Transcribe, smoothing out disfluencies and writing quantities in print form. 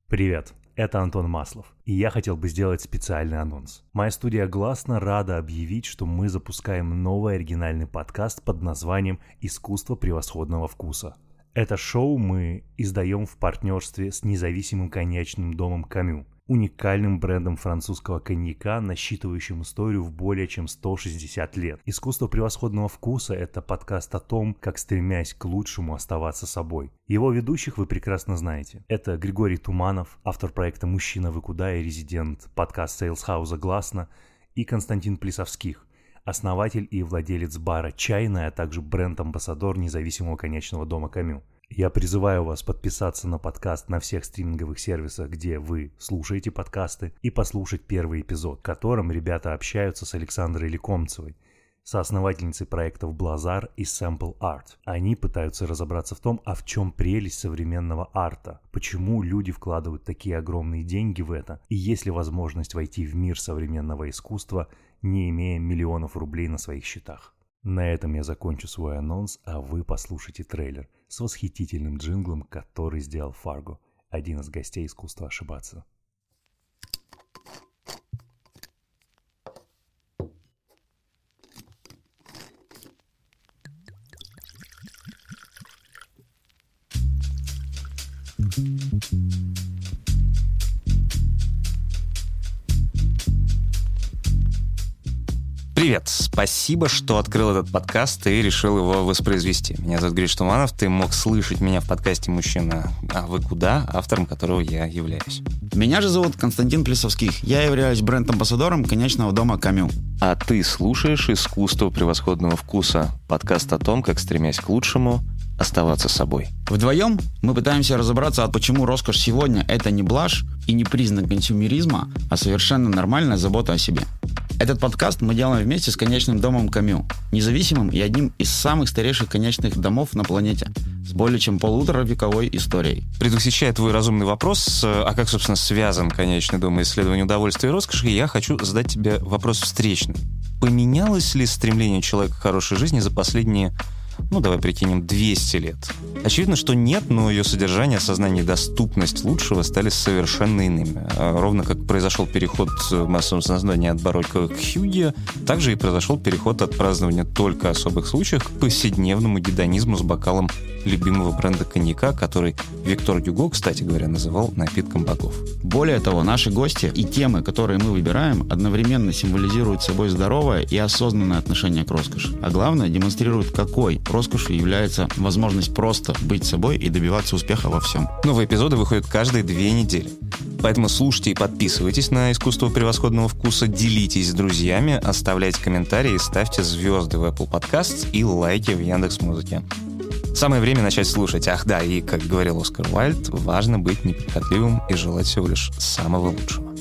Привет, это Антон Маслов, и я хотел бы сделать специальный анонс. Моя студия «Гласно» рада объявить, что мы запускаем новый оригинальный подкаст под названием «Искусство превосходного вкуса». Это шоу мы издаем в партнерстве с независимым коньячным домом «Камю», уникальным брендом французского коньяка, насчитывающим историю в более чем 160 лет. «Искусство превосходного вкуса» — это подкаст о том, как, стремясь к лучшему, оставаться собой. Его ведущих вы прекрасно знаете. Это Григорий Туманов, автор проекта «Мужчина, вы куда» и резидент подкаста сейлс-хауса «Гласно», и Константин Плисовских, основатель и владелец бара «Чайная», а также бренд-амбассадор независимого коньячного дома «Камю». Я призываю вас подписаться на подкаст на всех стриминговых сервисах, где вы слушаете подкасты, и послушать первый эпизод, в котором ребята общаются с Александрой Лекомцевой, соосновательницей проектов Blazar и Sample Art. Они пытаются разобраться в том, а в чем прелесть современного арта, почему люди вкладывают такие огромные деньги в это, и есть ли возможность войти в мир современного искусства, не имея миллионов рублей на своих счетах. На этом я закончу свой анонс, а вы послушайте трейлер с восхитительным джинглом, который сделал Фарго, один из гостей искусства ошибаться. Привет, спасибо, что открыл этот подкаст и решил его воспроизвести. Меня зовут Гриш Туманов, ты мог слышать меня в подкасте «Мужчина, а вы куда?», автором которого я являюсь. Меня же зовут Константин Плисовских, я являюсь бренд-амбассадором коньячного дома «Камю». А ты слушаешь «Искусство превосходного вкуса», подкаст о том, как, стремясь к лучшему, оставаться собой. Вдвоем мы пытаемся разобраться, почему роскошь сегодня — это не блажь и не признак консюмеризма, а совершенно нормальная забота о себе. Этот подкаст мы делаем вместе с коньячным домом «Камю», независимым и одним из самых старейших коньячных домов на планете, с более чем полуторавековой историей. Предвосхищая твой разумный вопрос, а как, собственно, связан коньячный дом и исследование удовольствия и роскоши, я хочу задать тебе вопрос встречный. Поменялось ли стремление человека к хорошей жизни за последние, давай прикинем, 200 лет? Очевидно, что нет, но ее содержание, осознание и доступность лучшего стали совершенно иными. Ровно как произошел переход в массовом сознании от барокко к хюге, также и произошел переход от празднования только особых случаев к повседневному гедонизму с бокалом любимого бренда коньяка, который Виктор Гюго, кстати говоря, называл напитком богов. Более того, наши гости и темы, которые мы выбираем, одновременно символизируют собой здоровое и осознанное отношение к роскоши. А главное, демонстрируют, какой роскошью является возможность просто быть собой и добиваться успеха во всем. Новые эпизоды выходят каждые 2 недели. Поэтому слушайте и подписывайтесь на «Искусство превосходного вкуса», делитесь с друзьями, оставляйте комментарии, ставьте звезды в Apple Podcasts и лайки в Яндекс.Музыке. Самое время начать слушать. Ах да, и, как говорил Оскар Уайльд, важно быть неприхотливым и желать всего лишь самого лучшего.